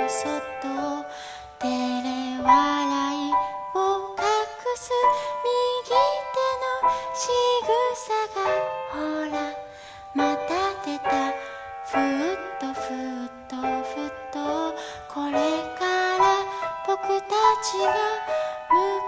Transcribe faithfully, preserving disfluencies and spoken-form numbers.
そっと照れ笑いを隠す右手の仕草がほらまた出た。ふっとふっとふっとこれから僕たちが向